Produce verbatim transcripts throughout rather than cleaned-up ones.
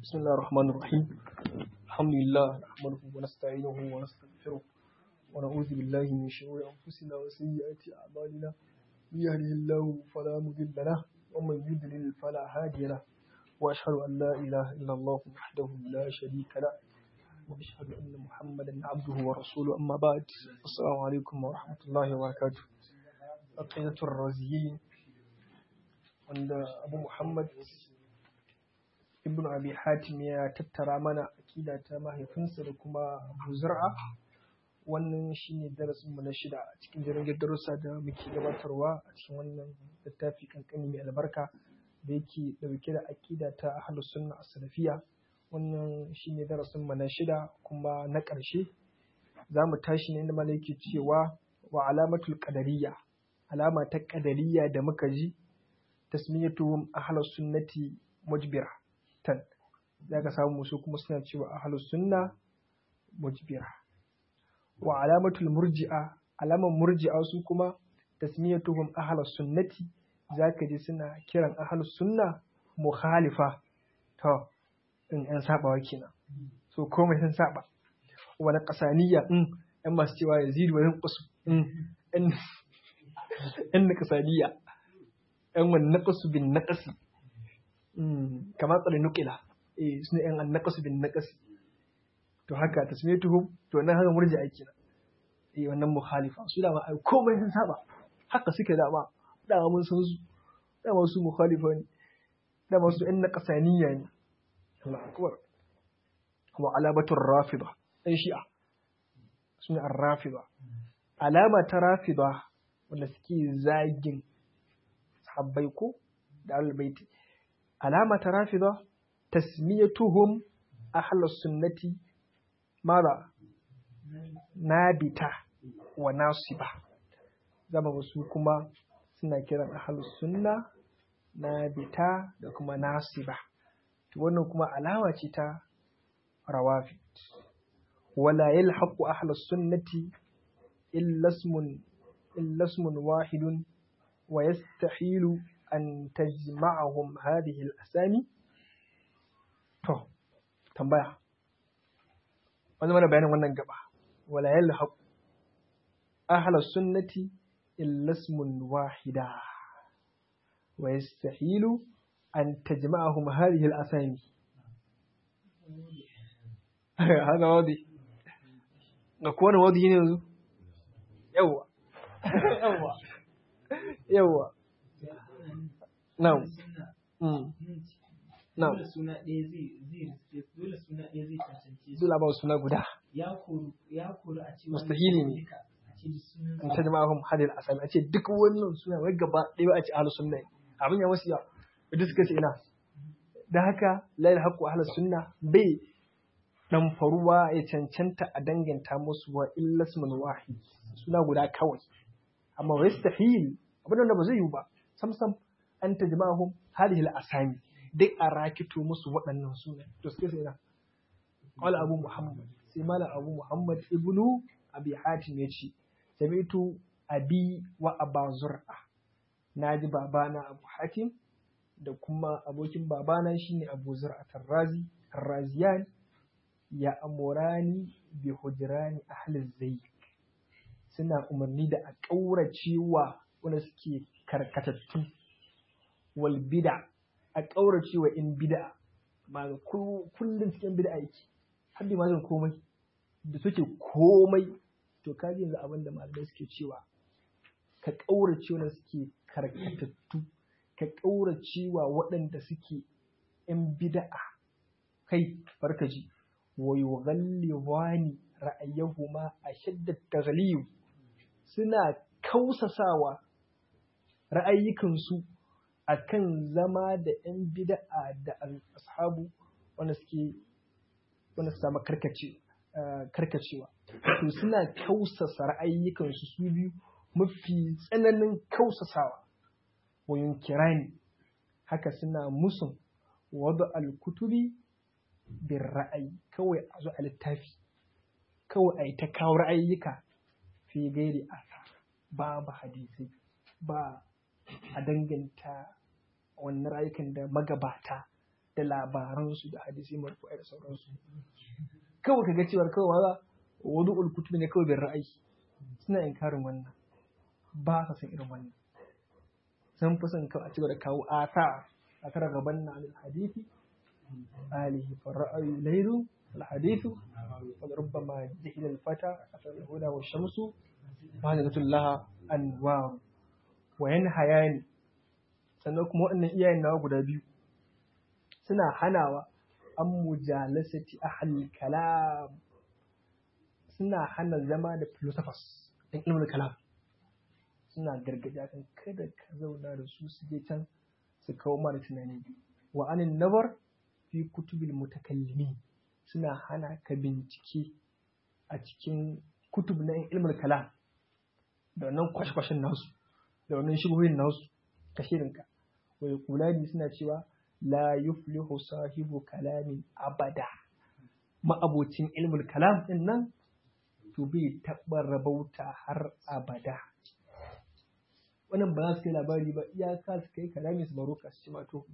بسم الله الرحمن الرحيم. الحمد لله نحمده ونستعينه ونستغفره ونعوذ بالله من شرور أنفسنا وسيئات أعمالنا. من يهده الله فلا مضل له ومن يضلل فلا هادي له، وأشهد أن لا إله إلا الله وحده لا شريك له، وأشهد أن محمدا عبده ورسوله. أما بعد، السلام عليكم ورحمة الله وبركاته. عقيدة الرازيين عند أبو محمد ibn abi hatim ya tattara mana akida ta mahaifinsa da kuma abu zur'a. Wannan shine darasin mu na shida a cikin jirgin darussa da muke gabatarwa a cikin wannan littafi kankani mai albarka da yake dauke da akida ta ahlus sunna as-salafiyya. Wannan shine darasin mu na shida kuma na ƙarshe. Zamu tashi ne inda malai yake cewa wa alamatul qadariyya, alama ta qadariyya da muka ji tasmiyatuhum ahlus sunnati mujbira tan, za ka samu su kuma suna cewa ahlus sunna mujbira. Wa alamatul murji'a, alaman murji'a su kuma tasmiyatuhum ahlus sunnati, za ka ji suna kiran ahlus sunna mukhalifa. To in yan sabawa kenan, so komai sun saba. Wa naqsaniyya, in yan masu cewa yazidu wa yanqus, in yan naqsaniyya, yan wan naqsu bin naqsi, kamar tsare nukila, eh suna yan annaqasu bin naqasi. To haka tasmiyatuhum, to nan haka murji aiki na eh wannan mukhalifa, su da ma ai komai sun saba, haka suke da ma da mun san su, da ma su mukhalifa ne, da ma su yan naqasaniya ne. Allahu akbar. Wa alabatur rafida, ɗan shi'a suna ar-rafida. Alama ta rafida wanda suke zagin sahabbai ko da ahlul baiti, alama ta rafida tasmiyatuhum ahlus sunnati mara nabita wa nasiba. Zama wasu kuma suna kiran ahlus sunna nabita da kuma nasiba. To wannan kuma alama ce ta rawafid. Wala yalhaqu ahlus sunnati illa ismun illa ismun wahidun wa yastahilu an tajma'ahum hadhihi al-asami. To tambaya, wani mana bayanin wannan gaba. Wala yalhaq ahla sunnati illa ismun wahida wa yastahilu an tajma'ahum hadhihi al-asami. Hada wadi ga kowane wadi ne yanzu. Yawa yawa yawa Na'am. Mm. Na'am. Dole suna ɗaya zai zai dole suna ɗaya zai tantance. Dole ba suna guda. Ya koru ya koru a ce mustahili ne. A ce sunan In ta jama'ahum hadil asami, a ce duk wannan suna wai gaba ɗaya ba a ce ahlus sunna. Abin ya wasu ya. Duk suka ce ina. Da haka la yalhaqu ahlus sunna bai dan faruwa ya cancanta a danganta musu wa illa ismun wahid. Suna guda kawai. Amma yastahil abin da ba zai yi ba. Sam sam an tajma'ahum hadhihi al-asami, duk a rakito musu waɗannan sunan. To sai sai na qala abu muhammad, sai mala abu muhammad ibnu abi hatim yace sami'tu abi wa aba zur'a, naji babana abu hatim da kuma abokin babana shine abu zur'a tarrazi tarraziyan ya amurani bi hujrani ahli zayd, suna umarni da a kauracewa wanda suke karkatattu wal bid'a, a ƙaurace wa in bid'a, ba kullum cikin bid'a yake, har da mazan komai da suke komai. To kaji yanzu abin da malamai suke cewa ka ƙaurace wa suke karkatattu, ka ƙaurace wa waɗanda suke in bid'a. Kai barkaji wa yughallibani ra'ayahuma ashadda taghlib, suna kausasawa ra'ayikansu a kan zama da ‘yan bida'a da ashabu wanda suke wanda su samu karkacewa. To suna kausasa ra'ayyukansu su biyu mafi tsananin kausasawa. Wa yunkirani, haka suna musun wadu al-kutubi bin ra'ayi, kawai a zo a littafi, kawai a yi ta kawo ra'ayyuka fi gairi asa, babu hadisi, ba a danganta wannan rayukan da magabata da labaransu da hadisi marfu'ai da sauransu kawai kaga cewa kawai ma wudu'ul kutubi ne kawai bin ra'ayi suna inkarin wannan ba sa san irin wannan sun fi son kawai a cigaba da kawo ata a tara gaban na alil hadisi alihi fa ra'ayu laylu al hadithu wa rubbama jahila al fata asal huda wa shamsu ma zalatul laha anwar wa yanhayani sannan kuma waɗannan iyayen nawa guda biyu suna hanawa an mujalasati ahli kalam suna hana zama da philosophers ɗan ilmin kalam suna gargaɗi akan kada ka zauna da su su je can su kawo mara tunani wa anin nazar fi kutubil mutakallimin suna hana ka bincike a cikin kutub na ilmin kalam da wannan kwashe-kwashen nasu da wannan shubuhin nasu ka shirinka wai kulani suna cewa la yuflihu sahibu kalamin abada ma'abocin ilmul kalam din nan to bai taɓa rabauta har abada wannan ba za su kai labari ba iyaka su kai kalami su baro ka su ci mato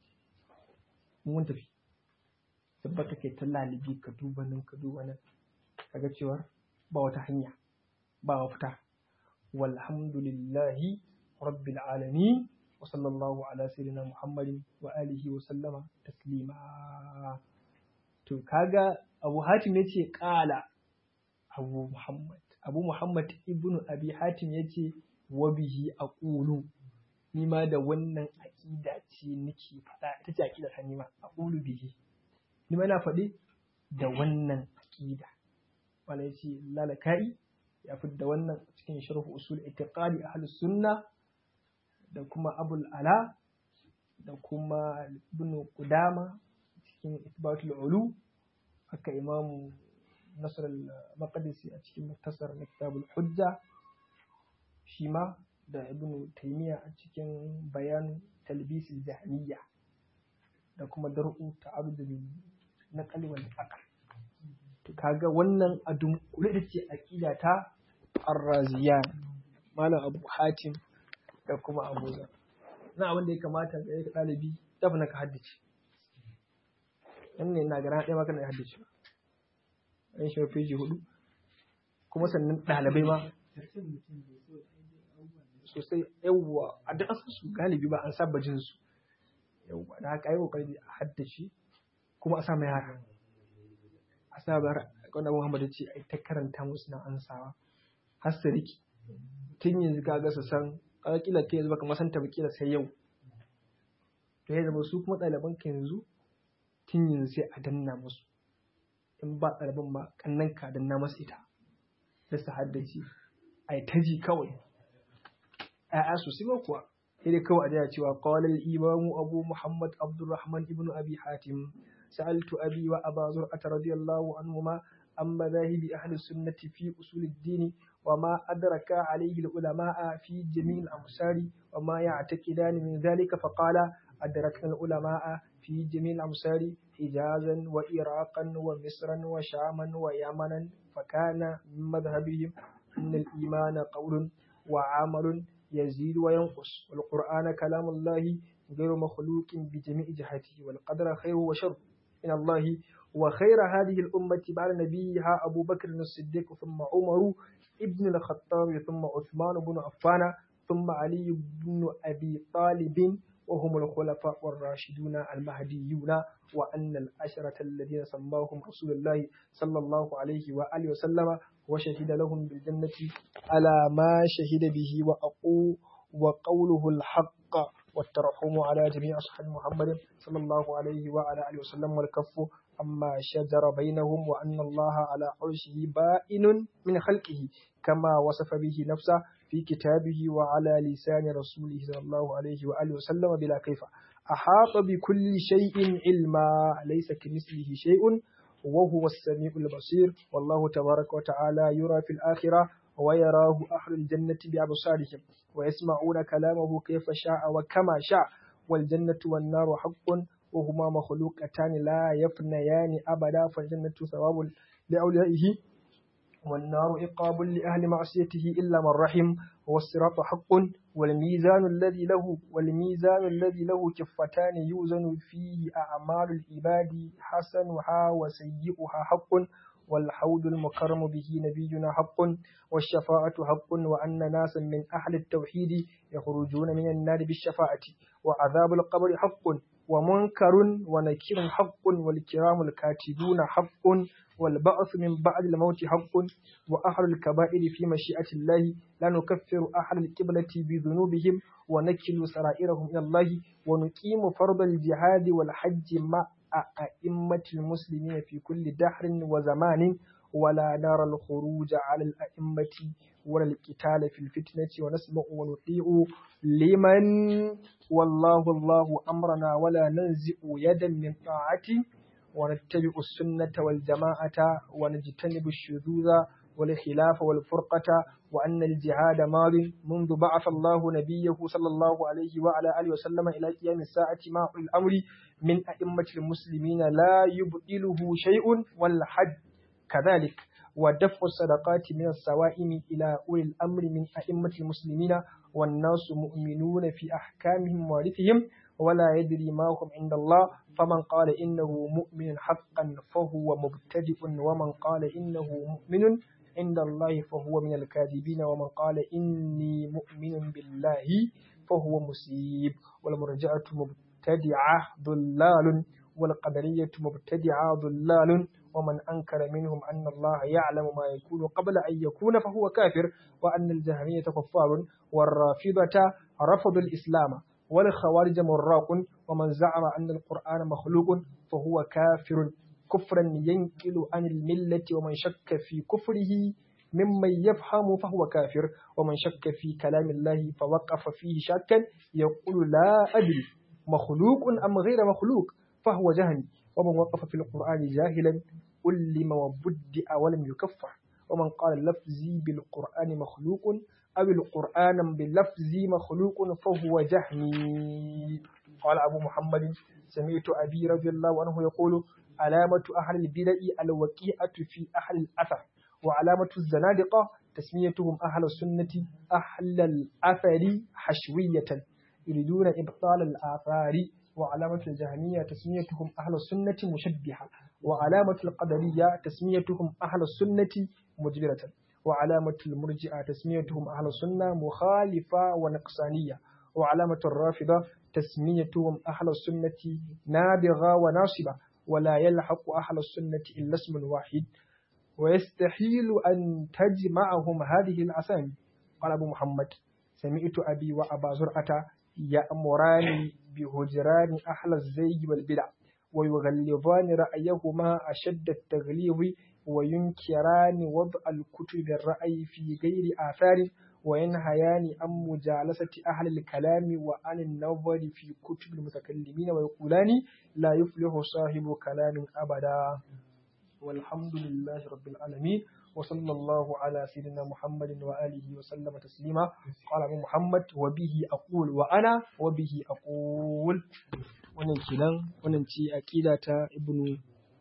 mun tafi tabbata kai ta lalibi ka duba nan ka duba nan kaga cewa ba wata hanya ba mafita walhamdulillahi rabbil alamin wa sallallahu ala sayyidina muhammadin wa alihi wa sallama taslima to kaga abu hatim yace qala abu muhammad abu muhammad ibnu abi hatim yace wa bihi aqulu ni ma da wannan aqida ce nake fada ita ce aqida ta nima aqulu bihi ni ma na faɗi da wannan aqida wala yace lalakai ya fidda wannan cikin sharh usul itiqadi ahlus sunna da kuma abul ala da kuma ibn qudama cikin isbatul ulu haka imamu nasr al-maqdisi a cikin muktasar na kitabul hujja shi ma da ibn taymiya a cikin bayan talbis al-jahmiyya da kuma dar'u ta'arud bil naqli wal aql to kaga wannan adun kula da ce aqida ta ar-raziyan malam abu hatim da kuma abuza na abin da ya kamata ga ya ɗalibi dafa na ka haddace yan ne na gara ɗaya maka na haddace an shi feji hudu kuma sannan ɗalibai ma sosai yawwa a duk asar su galibi ba an saba jin su yawwa da haka yi kokari a haddace kuma a sa mai haka a sa bar wanda Muhammadu ce ai ta karanta musu na ansawa har su riki tun yanzu kaga su san kila ta yanzu baka masanta ba kila sai yau to ya zama su kuma ɗaliban ka yanzu tun yanzu sai a danna musu in ba ɗaliban ba kannan ka danna masu ita da su haddace a yi taji kawai ƴaƴa sosai ba kuwa sai dai kawai a jaya cewa qala al-imamu abu muhammad abdurrahman ibn abi hatim sa'altu abi wa aba zur'ata radiyallahu anhuma عن مذاهب أهل السنة في أصول الدين وما أدرك عليه العلماء في جميع الأمصار وما يعتقدان من ذلك فقال أدركنا العلماء في جميع الأمصار حجازا وإراقا ومصرا وشاما ويمنا فكان من مذهبهم أن الإيمان قول وعمل يزيد وينقص والقرآن كلام الله غير مخلوق بجميع جهاته والقدر خير وشر من الله وخير هذه الأمة بعد نبيها أبو بكر الصديق ثم عمر ابن الخطاب ثم عثمان بن عفان ثم علي بن أبي طالب وهم الخلفاء الراشدون المهديون وأن العشرة الذين سماهم رسول الله صلى الله عليه وآله وسلم وشهد لهم بالجنة على ما شهد به وأقو وقوله الحق والترحم على جميع أصحاب محمد صلى الله عليه وعلى آله وسلم والكف أما شجر بينهم وأن الله على عرشه بائن من خلقه كما وصف به نفسه في كتابه وعلى لسان رسوله صلى الله عليه وآله وسلم بلا كيف أحاط بكل شيء علما ليس كمثله شيء وهو السميع البصير والله تبارك وتعالى يرى في الآخرة ويراه أهل الجنة بأبصارهم ويسمعون كلامه كيف شاء وكما شاء والجنة والنار حق وهما مخلوقتان لا يفنيان أبدا فالجنة ثواب لأوليائه والنار عقاب لأهل معصيته إلا من رحم والصراط حق والميزان الذي له والميزان الذي له كفتان يوزن فيه أعمال العباد حسنها وسيئها حق والحوض المكرم به نبينا حق والشفاعة حق وأن ناسا من أهل التوحيد يخرجون من النار بالشفاعة وعذاب القبر حق ومنكر ونكير حق والكرام الكاتبون حق والبعث من بعد الموت حق وأهل الكبائر في مشيئة الله لا نكفر أهل القبلة بذنوبهم ونكل سرائرهم إلى الله ونقيم فرض الجهاد والحج مع أئمة المسلمين في كل دهر وزمان ولا نرى الخروج على الأئمة ولا القتال في الفتنة ونسمع ونطيع لمن والله الله أمرنا ولا ننزع يدا من طاعته ونتبع السنة والجماعة ونجتنب الشذوذ والخلاف والفرقة وأن الجهاد ماض منذ بعث الله نبيه صلى الله عليه وعلى آله وسلم إلى قيام الساعة مع الأمر من أئمة المسلمين لا يبطله شيء والحج كذلك ودفع الصدقات من السوائم إلى أولي الأمر من أئمة المسلمين والناس مؤمنون في أحكامهم وارثهم ولا يدري ما هم عند الله فمن قال إنه مؤمن حقا فهو مبتدئ ومن قال إنه مؤمن عند الله فهو من الكاذبين ومن قال إني مؤمن بالله فهو مسيب والمرجعة مبتدعة ضلال والقدرية مبتدعة ضلال ومن أنكر منهم أن الله يعلم ما يكون قبل أن يكون فهو كافر وأن الجهمية كفار والرافضة رفضوا الإسلام والخوارج مراق ومن زعم أن القرآن مخلوق فهو كافر كفرا ينقل عن الملة ومن شك في كفره ممن يفهم فهو كافر ومن شك في كلام الله فوقف فيه شكا يقول لا أدري مخلوق أم غير مخلوق فهو جهمي ومن وقف في القرآن جاهلا علم وبدأ ولم يكفر ومن قال لفظي بالقرآن مخلوق أو القرآن بلفظي مخلوق فهو جهمي قال أبو محمد سمعت أبي رضي الله عنه يقول علامة أهل البدع الوقيعة في أهل الأثر وعلامة الزنادقة تسميتهم أهل السنة أهل الأثر حشوية يريدون إبطال الآثار وعلامة الجهمية تسميتهم أهل السنة مشبهة وعلامة القدرية تسميتهم أهل السنة مجبرة وعلامة المرجئة تسميتهم أهل السنة مخالفة ونقصانية وعلامة الرافضة تسميتهم أهل السنة نابغة وناصبة ولا يلحق أهل السنة إلا اسم واحد ويستحيل أن تجمعهم هذه الأسامي قال أبو محمد سمعت أبي وأبا زرعة يأمران بهجران أهل الزيغ والبدع ويغلظان رأيهما أشد التغليظ وينكران وضع الكتب الرأي في غير آثار وينهيان عن مجالسة أهل الكلام وعن النظر في كتب المتكلمين ويقولان لا يفلح صاحب كلام أبدا والحمد لله رب العالمين وصلى الله على سيدنا محمد وآله وسلم تسليما قال أبو محمد وبه أقول وأنا وبه أقول wannan kenan wannan ce aqida ta ibnu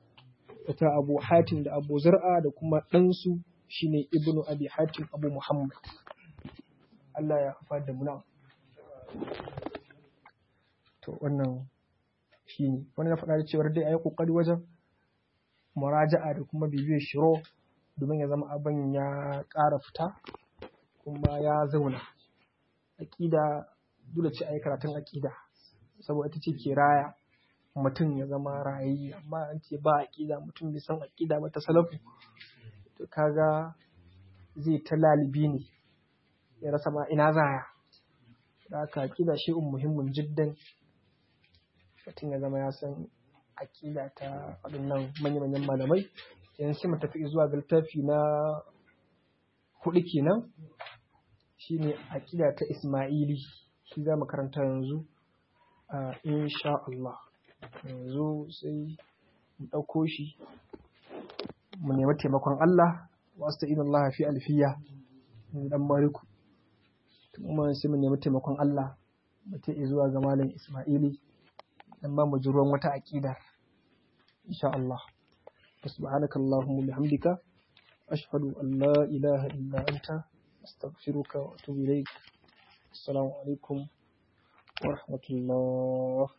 ta Abu Hatim da Abu Zur'a da kuma ɗansu shine ibnu Abi Hatim Abu Muhammad Allah ya hafa da muna to wannan shine wannan na faɗa da cewa dai ayi kokari wajen muraja'a da kuma bibiyar shiro domin ya zama abin ya ƙara fita kuma ya zauna aqida dole ce ayi karatun aqida saboda ita ce ke raya mutum ya zama rayi amma an ce ba aqida mutum bai san aqida ba ta salafu to kaga zai ta lalibi ne ya rasa ma ina zaya da aka aqida shi un muhimmin jiddan mutum ya zama ya san aqida ta waɗannan manya-manyan malamai yanzu sai mu tafi zuwa ga littafi na hudu kenan shine aqida ta Ismaili shi za mu karanta yanzu Uh, insha Allah yanzu sai mu ɗauko shi mu nemi taimakon Allah wasu ta'in Allah fi alfiya dan mariku kuma sai mu nemi taimakon Allah mu ta zuwa ga malam Ismaili dan ba mu ji ruwan wata aqida insha Allah subhanakallahumma bihamdika ashhadu an la ilaha illa anta astaghfiruka wa atubu ilayk assalamu alaikum wa rahmatullah.